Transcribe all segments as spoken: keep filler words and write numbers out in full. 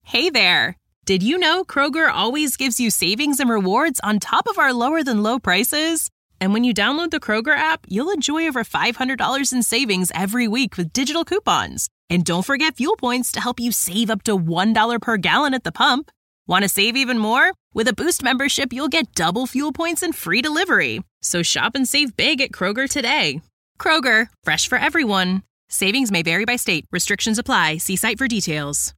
Hey there! Did you know Kroger always gives you savings and rewards on top of our lower-than-low prices? And when you download the Kroger app, you'll enjoy over five hundred dollars in savings every week with digital coupons. And don't forget fuel points to help you save up to one dollar per gallon at the pump. Want to save even more? With a Boost membership, you'll get double fuel points and free delivery. So shop and save big at Kroger today. Kroger, fresh for everyone. Savings may vary by state. Restrictions apply. See site for details.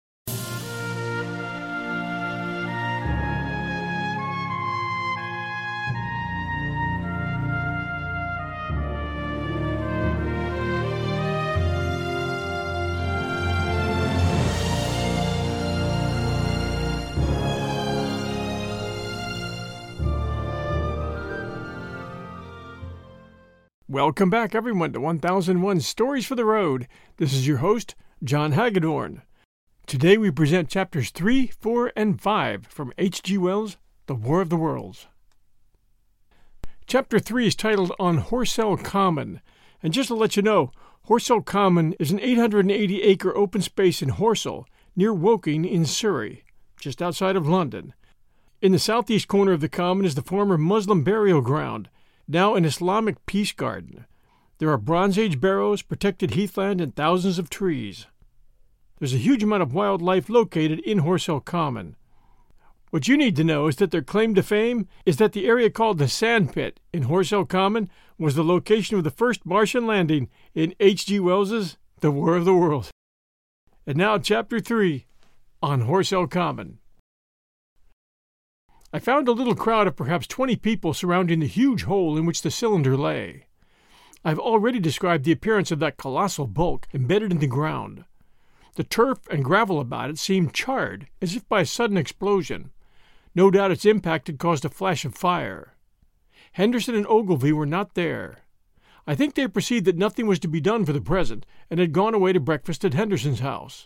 Welcome back, everyone, to one thousand one Stories for the Road. This is your host, John Hagedorn. Today we present chapters three, four, and five from H G Wells' The War of the Worlds. Chapter three is titled On Horsell Common. And just to let you know, Horsell Common is an eight hundred eighty acre open space in Horsell, near Woking in Surrey, just outside of London. In the southeast corner of the common is the former Muslim burial ground, now an Islamic peace garden. There are Bronze Age barrows, protected heathland, and thousands of trees. There's a huge amount of wildlife located in Horsell Common. What you need to know is that their claim to fame is that the area called the Sand Pit in Horsell Common was the location of the first Martian landing in H G Wells' The War of the Worlds. And now Chapter three, On Horsell Common. I found a little crowd of perhaps twenty people surrounding the huge hole in which the cylinder lay. I've already described the appearance of that colossal bulk embedded in the ground. The turf and gravel about it seemed charred, as if by a sudden explosion. No doubt its impact had caused a flash of fire. Henderson and Ogilvy were not there. I think they perceived that nothing was to be done for the present, and had gone away to breakfast at Henderson's house.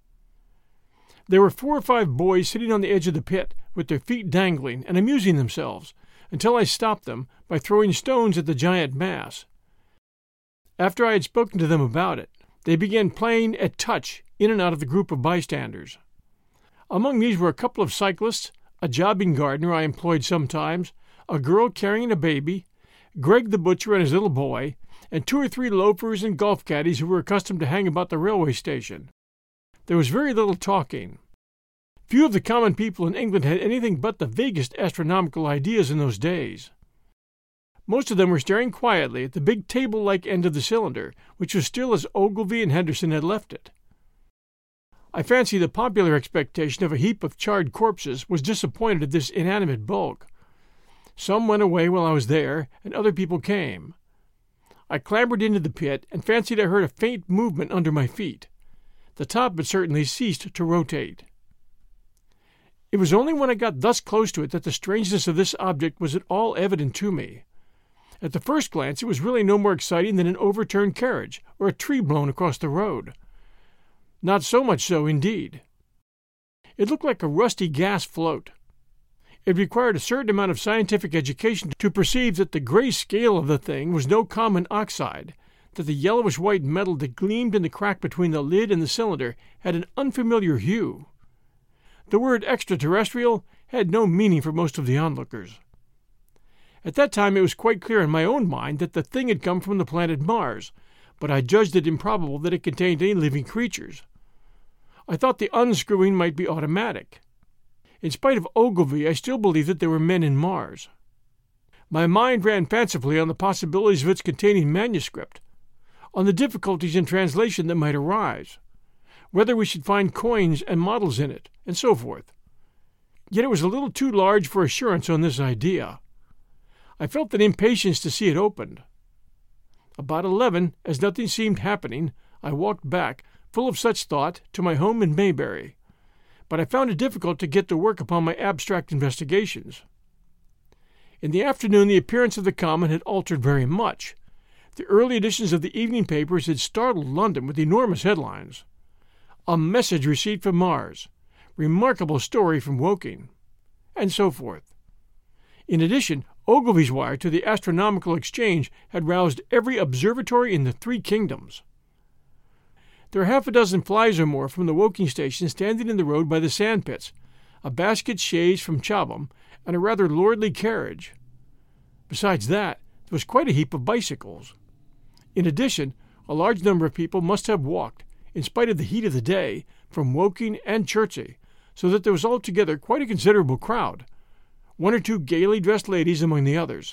There were four or five boys sitting on the edge of the pit, with their feet dangling and amusing themselves, until I stopped them by throwing stones at the giant mass. After I had spoken to them about it, they began playing at touch in and out of the group of bystanders. Among these were a couple of cyclists, a jobbing gardener I employed sometimes, a girl carrying a baby, Greg the butcher and his little boy, and two or three loafers and golf caddies who were accustomed to hang about the railway station. There was very little talking. Few of the common people in England had anything but the vaguest astronomical ideas in those days. Most of them were staring quietly at the big table-like end of the cylinder, which was still as Ogilvy and Henderson had left it. I fancy the popular expectation of a heap of charred corpses was disappointed at this inanimate bulk. Some went away while I was there, and other people came. I clambered into the pit and fancied I heard a faint movement under my feet. The top had certainly ceased to rotate. It was only when I got thus close to it that the strangeness of this object was at all evident to me. At the first glance it was really no more exciting than an overturned carriage or a tree blown across the road. Not so much so, indeed. It looked like a rusty gas float. It required a certain amount of scientific education to perceive that the gray scale of the thing was no common oxide, that the yellowish-white metal that gleamed in the crack between the lid and the cylinder had an unfamiliar hue. The word extraterrestrial had no meaning for most of the onlookers. At that time it was quite clear in my own mind that the thing had come from the planet Mars, but I judged it improbable that it contained any living creatures. I thought the unscrewing might be automatic. In spite of Ogilvy, I still believed that there were men in Mars. My mind ran fancifully on the possibilities of its containing manuscript, on the difficulties in translation that might arise, whether we should find coins and models in it, and so forth. Yet it was a little too large for assurance on this idea. I felt an impatience to see it opened. About eleven, as nothing seemed happening, I walked back, full of such thought, to my home in Maybury, but I found it difficult to get to work upon my abstract investigations. In the afternoon the appearance of the comet had altered very much. The early editions of the evening papers had startled London with enormous headlines. A message received from Mars, remarkable story from Woking, and so forth. In addition, Ogilvy's wire to the Astronomical Exchange had roused every observatory in the three kingdoms. There are half a dozen flies or more from the Woking station standing in the road by the sandpits, a basket chaise from Chobham, and a rather lordly carriage. Besides that, there was quite a heap of bicycles. In addition, a large number of people must have walked, in spite of the heat of the day, from Woking and Chertsey, so that there was altogether quite a considerable crowd, one or two gaily dressed ladies among the others.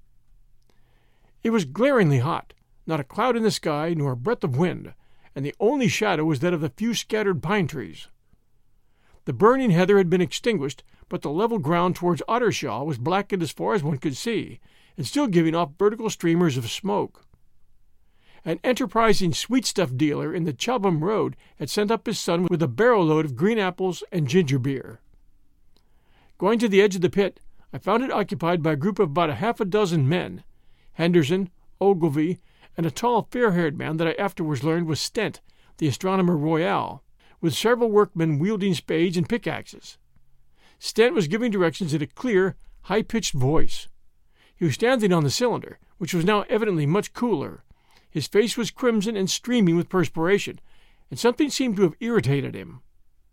It was glaringly hot, not a cloud in the sky nor a breath of wind, and the only shadow was that of the few scattered pine trees. The burning heather had been extinguished, but the level ground towards Ottershaw was blackened as far as one could see, and still giving off vertical streamers of smoke. An enterprising sweetstuff dealer in the Chobham Road had sent up his son with a barrow-load of green apples and ginger beer. Going to the edge of the pit, I found it occupied by a group of about a half a dozen men, Henderson, Ogilvy, and a tall, fair-haired man that I afterwards learned was Stent, the astronomer royal, with several workmen wielding spades and pickaxes. Stent was giving directions in a clear, high-pitched voice. He was standing on the cylinder, which was now evidently much cooler. His face was crimson and streaming with perspiration, and something seemed to have irritated him.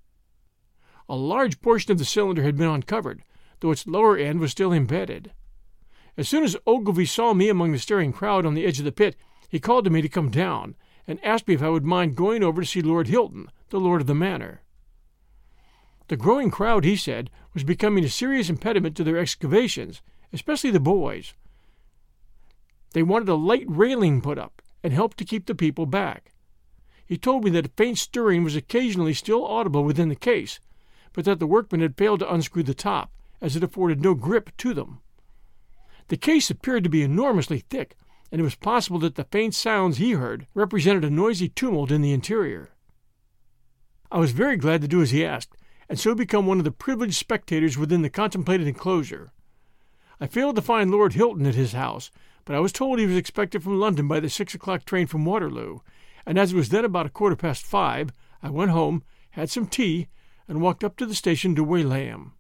A large portion of the cylinder had been uncovered, though its lower end was still embedded. As soon as Ogilvy saw me among the staring crowd on the edge of the pit, he called to me to come down, and asked me if I would mind going over to see Lord Hilton, the lord of the manor. The growing crowd, he said, was becoming a serious impediment to their excavations, especially the boys. They wanted a light railing put up, and help to keep the people back. He told me that a faint stirring was occasionally still audible within the case, but that the workmen had failed to unscrew the top, as it afforded no grip to them. The case appeared to be enormously thick, and it was possible that the faint sounds he heard represented a noisy tumult in the interior. I was very glad to do as he asked, and so become one of the privileged spectators within the contemplated enclosure. I failed to find Lord Hilton at his house, but I was told he was expected from London by the six o'clock train from Waterloo, and as it was then about a quarter past five, I went home, had some tea, and walked up to the station to waylay him.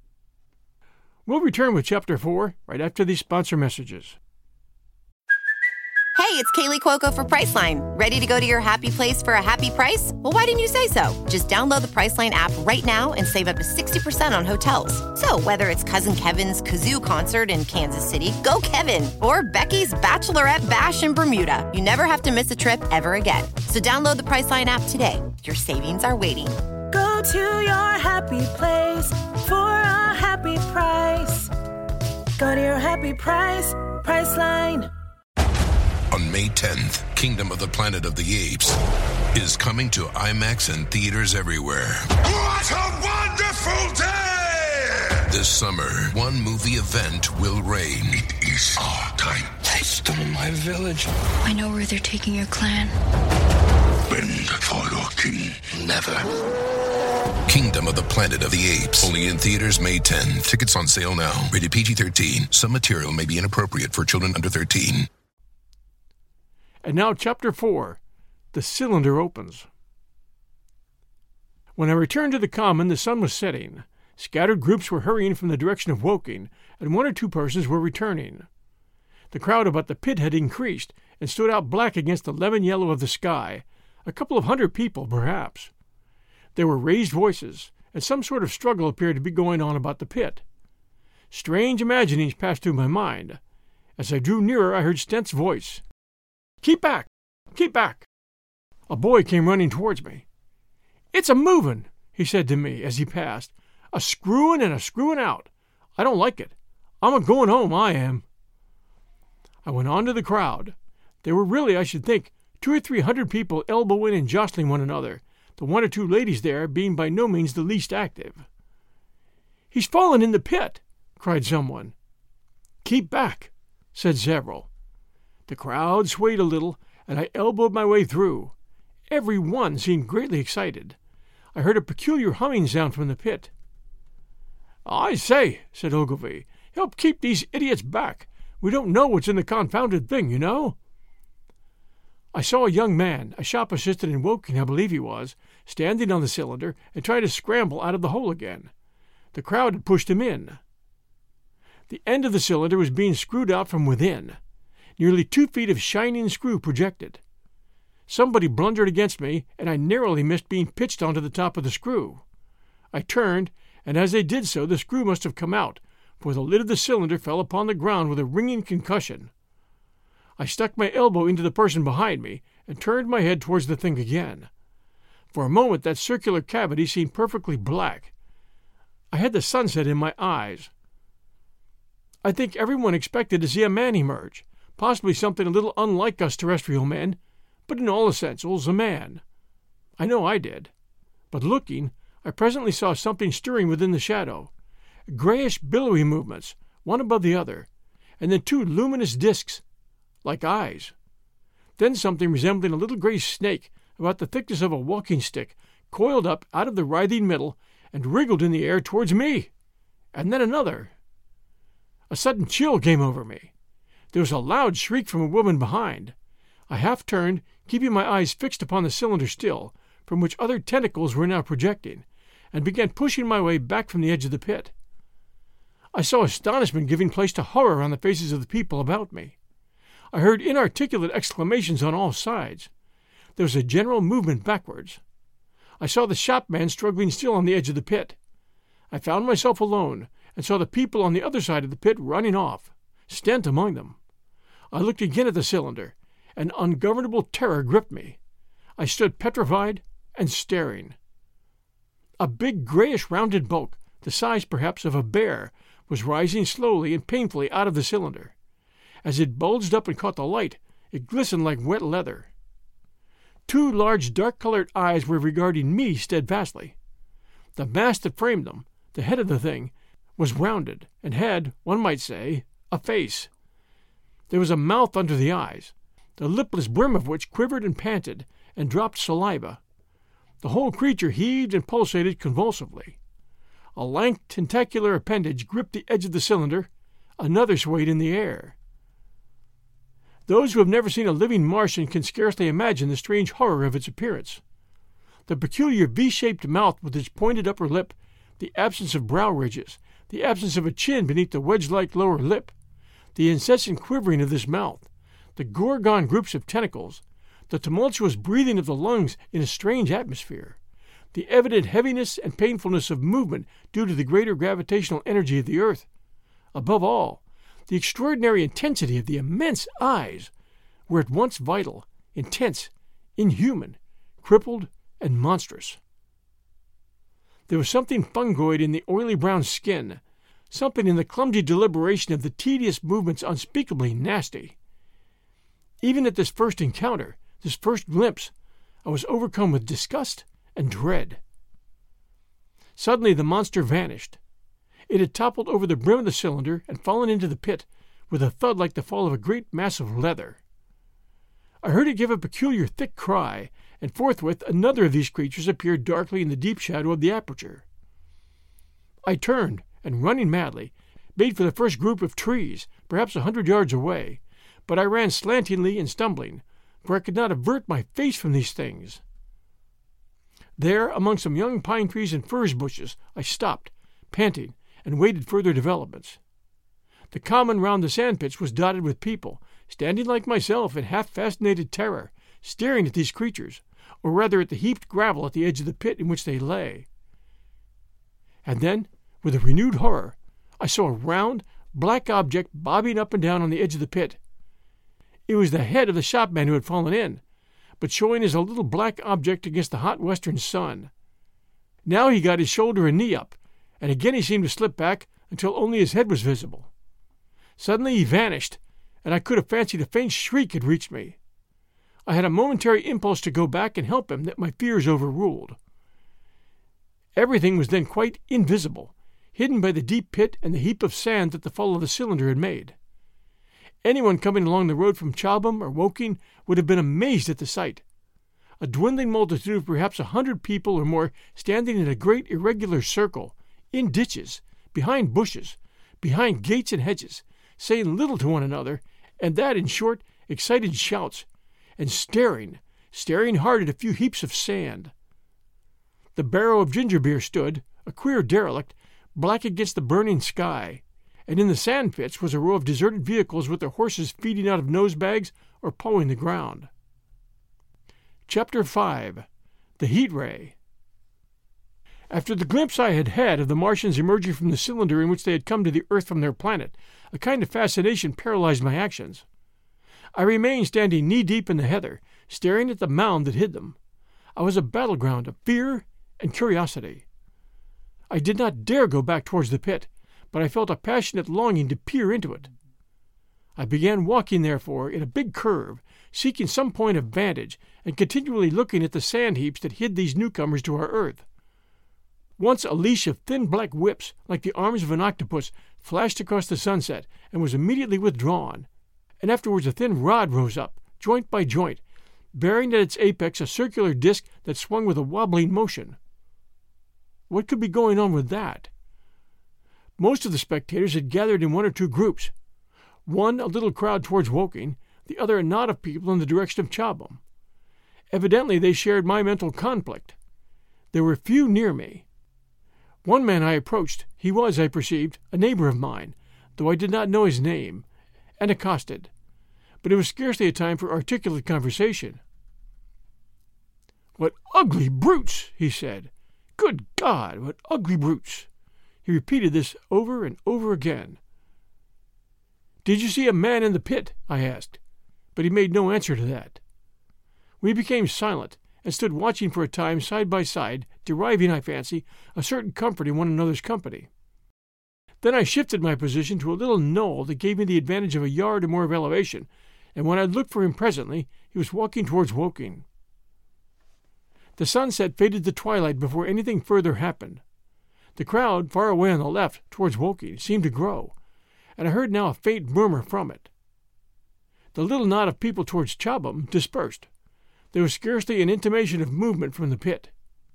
We'll return with Chapter four right after these sponsor messages. Hey, it's Kaylee Cuoco for Priceline. Ready to go to your happy place for a happy price? Well, why didn't you say so? Just download the Priceline app right now and save up to sixty percent on hotels. So whether it's Cousin Kevin's Kazoo Concert in Kansas City, go Kevin, or Becky's Bachelorette Bash in Bermuda, you never have to miss a trip ever again. So download the Priceline app today. Your savings are waiting. Go to your happy place for a happy price. Go to your happy price, Priceline. On May tenth, Kingdom of the Planet of the Apes is coming to IMAX and theaters everywhere. What a wonderful day! This summer, one movie event will reign. It is our time. They stole my village. I know where they're taking your clan. Bend for your king. Never. Kingdom of the Planet of the Apes. Only in theaters May tenth. Tickets on sale now. Rated P G thirteen. Some material may be inappropriate for children under thirteen. And now Chapter four. The Cylinder Opens. When I returned to the common, the sun was setting. Scattered groups were hurrying from the direction of Woking, and one or two persons were returning. The crowd about the pit had increased, and stood out black against the lemon yellow of the sky, a couple of hundred people, perhaps. There were raised voices, and some sort of struggle appeared to be going on about the pit. Strange imaginings passed through my mind. As I drew nearer, I heard Stent's voice. "Keep back! Keep back!" A boy came running towards me. "It's a-movin'," he said to me as he passed. "A screwin' and a screwin' out. I don't like it. I'm a-goin' home, I am." I went on to the crowd. There were really, I should think, two or three hundred people elbowing and jostling one another, the one or two ladies there being by no means the least active. "He's fallen in the pit!" cried someone. "Keep back," said several. The crowd swayed a little, and I elbowed my way through. Every one seemed greatly excited. I heard a peculiar humming sound from the pit. "I say," said Ogilvy, "help keep these idiots back. We don't know what's in the confounded thing, you know." I saw a young man, a shop assistant in Woking, I believe he was, standing on the cylinder and trying to scramble out of the hole again. The crowd had pushed him in. The end of the cylinder was being screwed out from within. Nearly two feet of shining screw projected. Somebody blundered against me, and I narrowly missed being pitched onto the top of the screw. I turned, and as they did so, the screw must have come out, for the lid of the cylinder fell upon the ground with a ringing concussion. I stuck my elbow into the person behind me and turned my head towards the thing again. For a moment that circular cavity seemed perfectly black. I had the sunset in my eyes. I think everyone expected to see a man emerge, possibly something a little unlike us terrestrial men, but in all essentials a man. I know I did. But looking, I presently saw something stirring within the shadow, grayish billowy movements, one above the other, and then two luminous discs, like eyes. Then something resembling a little gray snake, about the thickness of a walking stick, coiled up out of the writhing middle and wriggled in the air towards me. And then another. A sudden chill came over me. There was a loud shriek from a woman behind. I half turned, keeping my eyes fixed upon the cylinder still, from which other tentacles were now projecting, and began pushing my way back from the edge of the pit. I saw astonishment giving place to horror on the faces of the people about me. I heard inarticulate exclamations on all sides. There was a general movement backwards. I saw the shopman struggling still on the edge of the pit. I found myself alone, and saw the people on the other side of the pit running off, Stent among them. I looked again at the cylinder, and ungovernable terror gripped me. I stood petrified and staring. A big grayish rounded bulk, the size perhaps of a bear, was rising slowly and painfully out of the cylinder. As it bulged up and caught the light, it glistened like wet leather. Two large dark-colored eyes were regarding me steadfastly. The mass that framed them, the head of the thing, was rounded, and had, one might say, a face. There was a mouth under the eyes, the lipless brim of which quivered and panted, and dropped saliva. The whole creature heaved and pulsated convulsively. A lank tentacular appendage gripped the edge of the cylinder, another swayed in the air. Those who have never seen a living Martian can scarcely imagine the strange horror of its appearance. The peculiar V-shaped mouth with its pointed upper lip, the absence of brow ridges, the absence of a chin beneath the wedge-like lower lip, the incessant quivering of this mouth, the gorgon groups of tentacles, the tumultuous breathing of the lungs in a strange atmosphere, the evident heaviness and painfulness of movement due to the greater gravitational energy of the earth. Above all, the extraordinary intensity of the immense eyes were at once vital, intense, inhuman, crippled, and monstrous. There was something fungoid in the oily brown skin, something in the clumsy deliberation of the tedious movements unspeakably nasty. Even at this first encounter, this first glimpse, I was overcome with disgust and dread. Suddenly the monster vanished. It had toppled over the brim of the cylinder and fallen into the pit with a thud like the fall of a great mass of leather. I heard it give a peculiar thick cry, and forthwith another of these creatures appeared darkly in the deep shadow of the aperture. I turned, and running madly, made for the first group of trees, perhaps a hundred yards away, but I ran slantingly and stumbling, for I could not avert my face from these things. There, among some young pine trees and furze bushes, I stopped, panting, and waited further developments. The common round the sandpits was dotted with people, standing like myself in half-fascinated terror, staring at these creatures, or rather at the heaped gravel at the edge of the pit in which they lay. And then, with a renewed horror, I saw a round, black object bobbing up and down on the edge of the pit. It was the head of the shopman who had fallen in, but showing as a little black object against the hot western sun. Now he got his shoulder and knee up, and again he seemed to slip back until only his head was visible. Suddenly he vanished, and I could have fancied a faint shriek had reached me. I had a momentary impulse to go back and help him that my fears overruled. Everything was then quite invisible, hidden by the deep pit and the heap of sand that the fall of the cylinder had made. Anyone coming along the road from Chobham or Woking would have been amazed at the sight. A dwindling multitude of perhaps a hundred people or more standing in a great irregular circle, in ditches, behind bushes, behind gates and hedges, saying little to one another, and that in short, excited shouts, and staring, staring hard at a few heaps of sand. The barrow of ginger beer stood, a queer derelict, black against the burning sky, and in the sand pits was a row of deserted vehicles with their horses feeding out of nose bags or pawing the ground. Chapter five. The Heat Ray. After the glimpse I had had of the Martians emerging from the cylinder in which they had come to the Earth from their planet, a kind of fascination paralyzed my actions. I remained standing knee-deep in the heather, staring at the mound that hid them. I was a battleground of fear and curiosity. I did not dare go back towards the pit, but I felt a passionate longing to peer into it. I began walking, therefore, in a big curve, seeking some point of vantage, and continually looking at the sand heaps that hid these newcomers to our Earth. Once a leash of thin black whips, like the arms of an octopus, flashed across the sunset and was immediately withdrawn, and afterwards a thin rod rose up, joint by joint, bearing at its apex a circular disc that swung with a wobbling motion. What could be going on with that? Most of the spectators had gathered in one or two groups, one a little crowd towards Woking, the other a knot of people in the direction of Chobham. Evidently they shared my mental conflict. There were few near me. One man I approached. He was, I perceived, a neighbor of mine, though I did not know his name, and accosted. But it was scarcely a time for articulate conversation. "What ugly brutes!" he said. "Good God, what ugly brutes!" He repeated this over and over again. "Did you see a man in the pit?" I asked, but he made no answer to that. We became silent, and stood watching for a time side by side, deriving, I fancy, a certain comfort in one another's company. Then I shifted my position to a little knoll that gave me the advantage of a yard or more of elevation, and when I looked for him presently, he was walking towards Woking. The sunset faded to twilight before anything further happened. The crowd, far away on the left, towards Woking, seemed to grow, and I heard now a faint murmur from it. The little knot of people towards Chobham dispersed. There was scarcely an intimation of movement from the pit.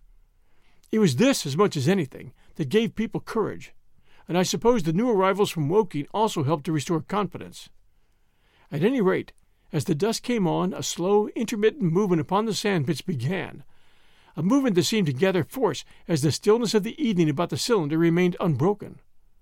It was this, as much as anything, that gave people courage, and I suppose the new arrivals from Woking also helped to restore confidence. At any rate, as the dusk came on, a slow, intermittent movement upon the sandpits began, a movement that seemed to gather force as the stillness of the evening about the cylinder remained unbroken.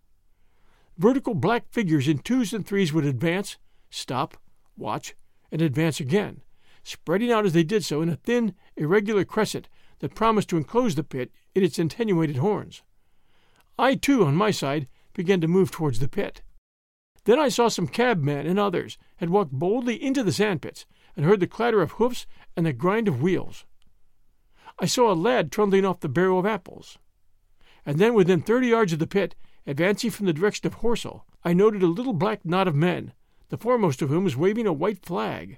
Vertical black figures in twos and threes would advance, stop, watch, and advance again, spreading out as they did so in a thin, irregular crescent that promised to enclose the pit in its attenuated horns. I, too, on my side, began to move towards the pit. Then I saw some cabmen and others had walked boldly into the sandpits, and heard the clatter of hoofs and the grind of wheels. I saw a lad trundling off the barrow of apples. And then, within thirty yards of the pit, advancing from the direction of Horsell, I noted a little black knot of men, the foremost of whom was waving a white flag.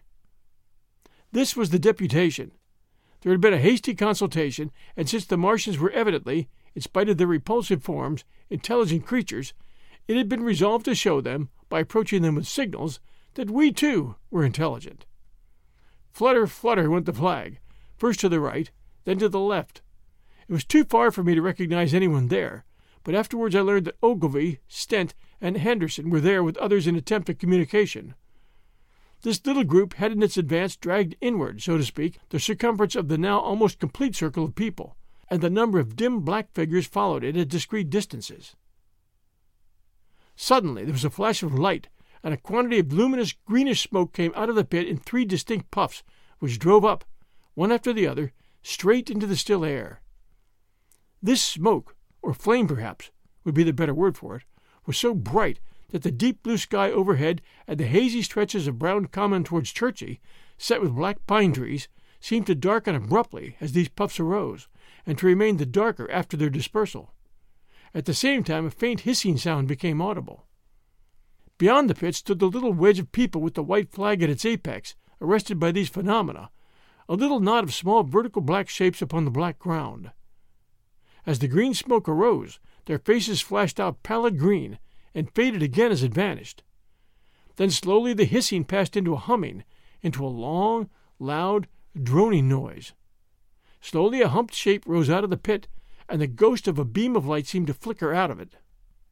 This was the deputation. There had been a hasty consultation, and since the Martians were evidently, in spite of their repulsive forms, intelligent creatures, it had been resolved to show them, by approaching them with signals, that we, too, were intelligent. Flutter, flutter went the flag, first to the right, then to the left. It was too far for me to recognize anyone there, but afterwards I learned that Ogilvy, Stent, and Henderson were there with others in attempt at communication. This little group had in its advance dragged inward, so to speak, the circumference of the now almost complete circle of people, and the number of dim black figures followed it at discreet distances. Suddenly there was a flash of light, and a quantity of luminous greenish smoke came out of the pit in three distinct puffs, which drove up, one after the other, straight into the still air. This smoke, or flame perhaps, would be the better word for it, was so bright that the deep blue sky overhead and the hazy stretches of brown common towards Chertsey, set with black pine trees, seemed to darken abruptly as these puffs arose, and to remain the darker after their dispersal. At the same time a faint hissing sound became audible. Beyond the pit stood the little wedge of people with the white flag at its apex, arrested by these phenomena, a little knot of small vertical black shapes upon the black ground. As the green smoke arose, their faces flashed out pallid green, and faded again as it vanished. Then slowly the hissing passed into a humming, into a long, loud, droning noise. Slowly a humped shape rose out of the pit, and the ghost of a beam of light seemed to flicker out of it.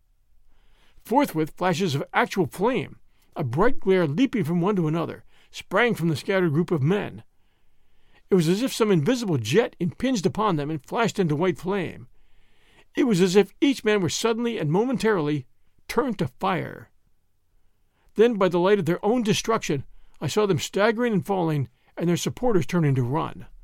Forthwith flashes of actual flame, a bright glare leaping from one to another, sprang from the scattered group of men. It was as if some invisible jet impinged upon them and flashed into white flame. It was as if each man were suddenly and momentarily turned to fire. Then, by the light of their own destruction, I saw them staggering and falling, and their supporters turning to run.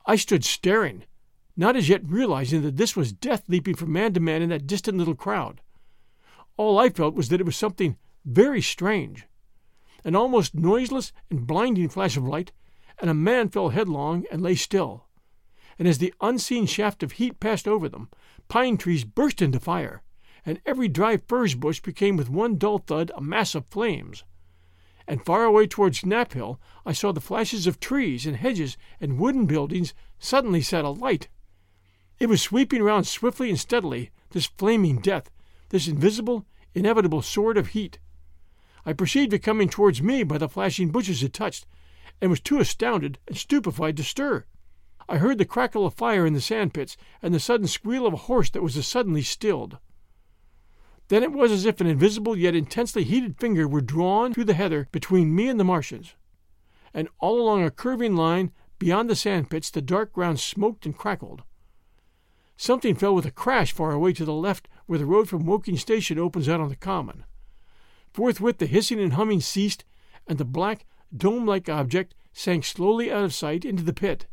I stood staring, not as yet realizing that this was death leaping from man to man in that distant little crowd. All I felt was that it was something very strange. An almost noiseless and blinding flash of light, and a man fell headlong and lay still. And as the unseen shaft of heat passed over them, pine trees burst into fire, and every dry furze bush became with one dull thud a mass of flames. And far away towards Knaphill I saw the flashes of trees and hedges and wooden buildings suddenly set alight. It was sweeping round swiftly and steadily, this flaming death, this invisible, inevitable sword of heat. I perceived it coming towards me by the flashing bushes it touched, and was too astounded and stupefied to stir. I heard the crackle of fire in the sandpits, and the sudden squeal of a horse that was as suddenly stilled. Then it was as if an invisible yet intensely heated finger were drawn through the heather between me and the Martians, and all along a curving line beyond the sandpits the dark ground smoked and crackled. Something fell with a crash far away to the left where the road from Woking Station opens out on the common. Forthwith the hissing and humming ceased, and the black, dome-like object sank slowly out of sight into the pit.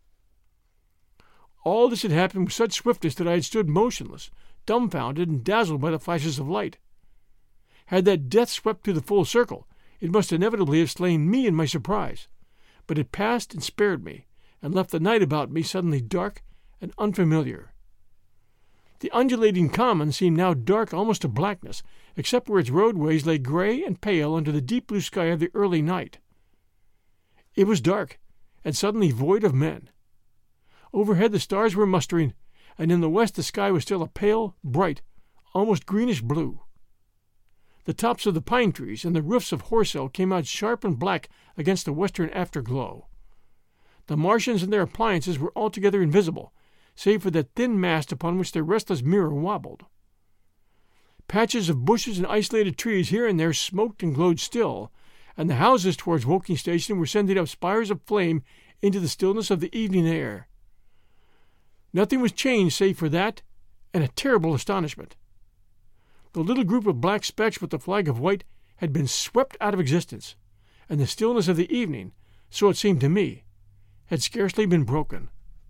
All this had happened with such swiftness that I had stood motionless, dumbfounded and dazzled by the flashes of light. Had that death swept through the full circle, it must inevitably have slain me in my surprise, but it passed and spared me, and left the night about me suddenly dark and unfamiliar. The undulating common seemed now dark almost to blackness, except where its roadways lay gray and pale under the deep blue sky of the early night. It was dark, and suddenly void of men. Overhead the stars were mustering, and in the west the sky was still a pale, bright, almost greenish blue. The tops of the pine trees and the roofs of Horsell came out sharp and black against the western afterglow. The Martians and their appliances were altogether invisible, save for that thin mast upon which their restless mirror wobbled. Patches of bushes and isolated trees here and there smoked and glowed still, and the houses towards Woking Station were sending up spires of flame into the stillness of the evening air. Nothing was changed save for that and a terrible astonishment. The little group of black specks with the flag of white had been swept out of existence, and the stillness of the evening, so it seemed to me, had scarcely been broken.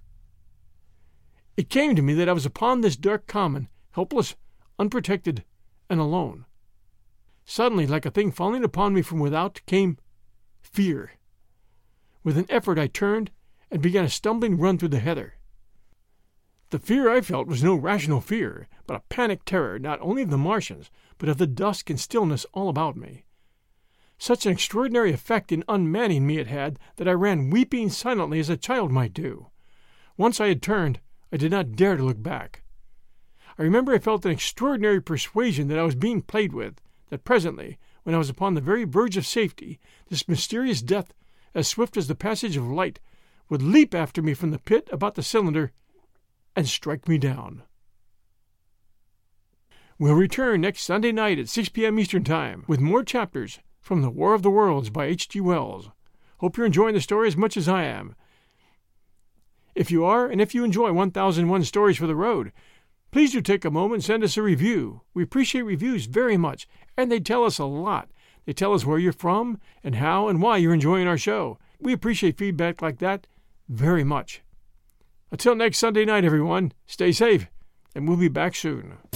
It came to me that I was upon this dark common, helpless, unprotected, and alone. Suddenly, like a thing falling upon me from without, came fear. With an effort I turned and began a stumbling run through the heather. The fear I felt was no rational fear, but a panic terror not only of the Martians, but of the dusk and stillness all about me. Such an extraordinary effect in unmanning me it had that I ran weeping silently as a child might do. Once I had turned, I did not dare to look back. I remember I felt an extraordinary persuasion that I was being played with, that presently, when I was upon the very verge of safety, this mysterious death, as swift as the passage of light, would leap after me from the pit about the cylinder and strike me down. We'll return next Sunday night at six p.m. Eastern Time with more chapters from The War of the Worlds by H G Wells. Hope you're enjoying the story as much as I am. If you are, and if you enjoy one thousand one Stories for the Road, please do take a moment and send us a review. We appreciate reviews very much, and they tell us a lot. They tell us where you're from and how and why you're enjoying our show. We appreciate feedback like that very much. Until next Sunday night, everyone, stay safe, and we'll be back soon.